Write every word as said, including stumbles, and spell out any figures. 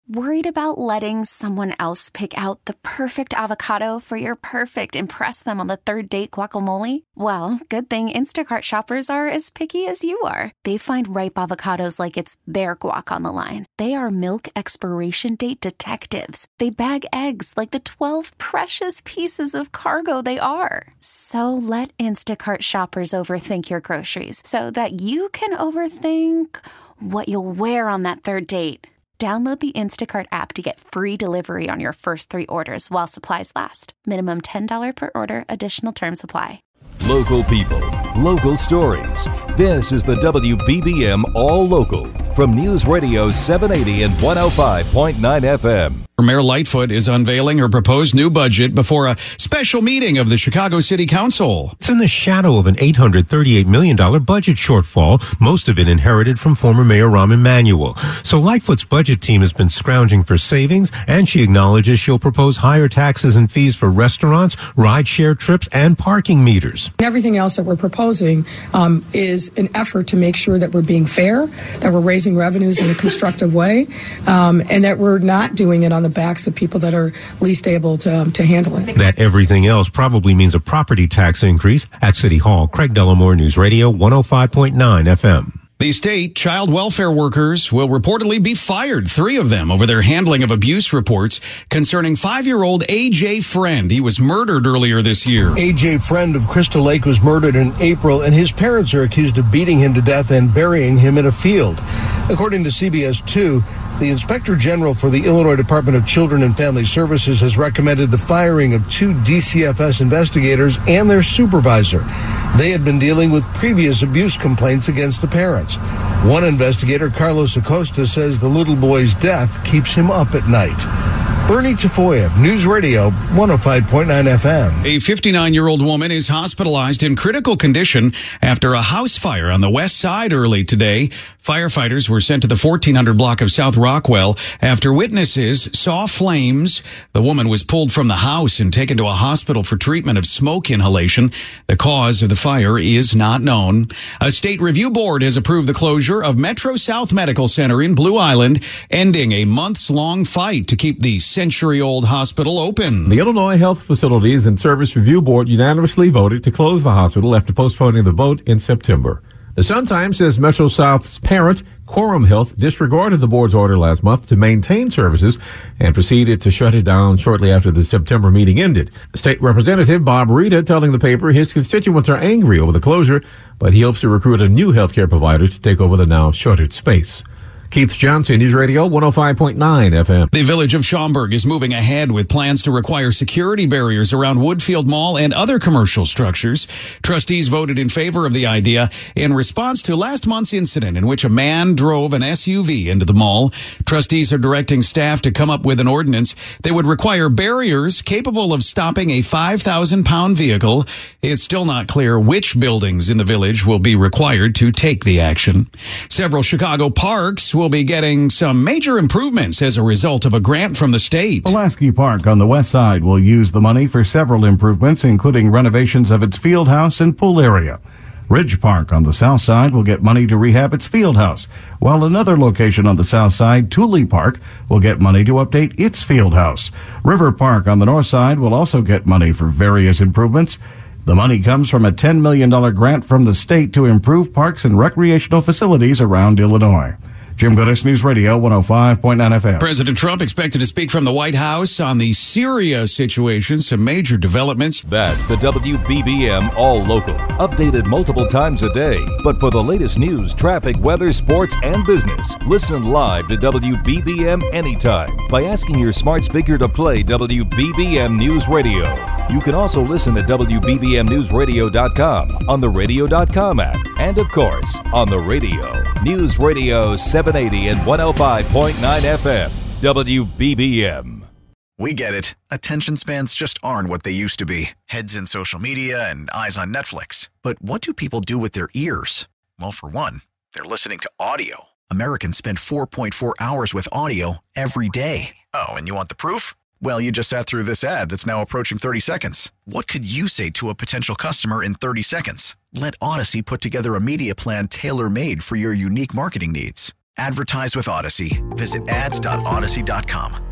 Worried about letting someone else pick out the perfect avocado for your perfect impress them on the third date guacamole? Well, good thing Instacart shoppers are as picky as you are. They find ripe avocados like it's their guac on the line. They are milk expiration date detectives. They bag eggs like the twelve precious pieces of cargo they are. So let Instacart shoppers overthink your groceries so that you can overthink what you'll wear on that third date. Download the Instacart app to get free delivery on your first three orders while supplies last. Minimum ten dollars per order. Additional terms apply. Local people, local stories. This is the W B B M All Local from News Radio seven eighty and one oh five point nine F M. Mayor Lightfoot is unveiling her proposed new budget before a special meeting of the Chicago City Council. It's in the shadow of an eight hundred thirty-eight million dollars budget shortfall, most of it inherited from former Mayor Rahm Emanuel. So Lightfoot's budget team has been scrounging for savings, and she acknowledges she'll propose higher taxes and fees for restaurants, ride-share trips, and parking meters. Everything else that we're proposing um, is an effort to make sure that we're being fair, that we're raising revenues in a constructive way, um, and that we're not doing it on the backs of people that are least able to, um, to handle it. That everything else probably means a property tax increase at City Hall. Craig Dellamore, News Radio one oh five point nine F M. The state child welfare workers will reportedly be fired, three of them, over their handling of abuse reports concerning five-year-old A J Friend. He was murdered earlier this year. A J Friend of Crystal Lake was murdered in April, and his parents are accused of beating him to death and burying him in a field. According to C B S two, the Inspector General for the Illinois Department of Children and Family Services has recommended the firing of two D C F S investigators and their supervisor. They had been dealing with previous abuse complaints against the parents. One investigator, Carlos Acosta, says the little boy's death keeps him up at night. Bernie Tafoya, News Radio one oh five point nine F M. A fifty-nine-year-old woman is hospitalized in critical condition after a house fire on the west side early today. Firefighters were sent to the fourteen hundred block of South Rockwell after witnesses saw flames. The woman was pulled from the house and taken to a hospital for treatment of smoke inhalation. The cause of the fire is not known. A state review board has approved the closure of Metro South Medical Center in Blue Island, ending a months-long fight to keep the century-old hospital open. The Illinois Health Facilities and Service Review Board unanimously voted to close the hospital after postponing the vote in September. The Sun-Times says Metro South's parent, Quorum Health, disregarded the board's order last month to maintain services and proceeded to shut it down shortly after the September meeting ended. State Representative Bob Rita telling the paper his constituents are angry over the closure, but he hopes to recruit a new healthcare provider to take over the now shuttered space. Keith Johnson, News Radio one oh five point nine F M. The village of Schaumburg is moving ahead with plans to require security barriers around Woodfield Mall and other commercial structures. Trustees voted in favor of the idea in response to last month's incident in which a man drove an S U V into the mall. Trustees are directing staff to come up with an ordinance that would require barriers capable of stopping a five thousand pound vehicle. It's still not clear which buildings in the village will be required to take the action. Several Chicago parks will be getting some major improvements as a result of a grant from the state. Pulaski Park on the west side will use the money for several improvements, including renovations of its field house and pool area. Ridge Park on the south side will get money to rehab its field house, while another location on the south side, Tooley Park, will get money to update its field house. River Park on the north side will also get money for various improvements. The money comes from a ten million dollars grant from the state to improve parks and recreational facilities around Illinois. Jim Goodis, News Radio one oh five point nine F M. President Trump expected to speak from the White House on the Syria situation, some major developments. That's the W B B M All Local, updated multiple times a day. But for the latest news, traffic, weather, sports, and business, listen live to W B B M anytime by asking your smart speaker to play W B B M News Radio. You can also listen at W B B M news radio dot com, on the radio dot com app, and of course, on the radio. News Radio seven eighty and one oh five point nine F M, W B B M. We get it. Attention spans just aren't what they used to be. Heads in social media and eyes on Netflix. But what do people do with their ears? Well, for one, they're listening to audio. Americans spend four point four hours with audio every day. Oh, and you want the proof? Well, you just sat through this ad that's now approaching thirty seconds. What could you say to a potential customer in thirty seconds? Let Odyssey put together a media plan tailor-made for your unique marketing needs. Advertise with Odyssey. Visit ads dot odyssey dot com.